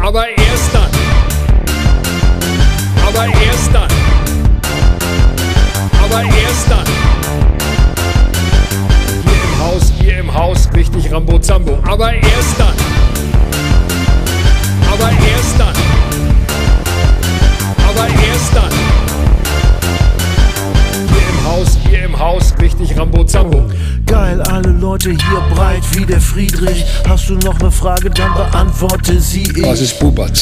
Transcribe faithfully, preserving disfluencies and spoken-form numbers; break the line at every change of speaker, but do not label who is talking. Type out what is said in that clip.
aber erst dann. Aber erst dann. Aber erst dann. Hier im Haus, hier im Haus, richtig Rambo Zambo. Aber erst dann. Aber erst dann. Aber erst dann. Hier im Haus, hier im Haus, richtig Rambo Zambo.
Geil, alle Leute hier breit wie der Friedrich. Hast du noch ne Frage, dann beantworte sie ich.
Was ist Bubatz?